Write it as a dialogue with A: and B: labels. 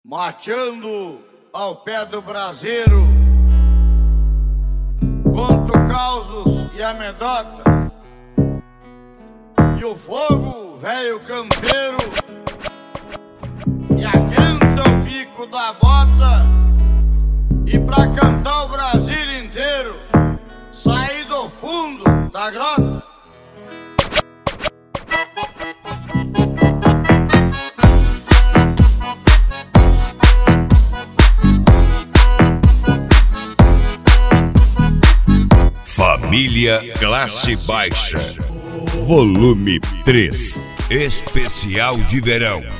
A: Mateando ao pé do braseiro, conto causos e amedota, e o fogo, velho campeiro, e aquenta o bico da bota, e pra cantar o Brasil inteiro, saí do fundo da grota.
B: Família Classe Baixa, volume 3, especial de verão.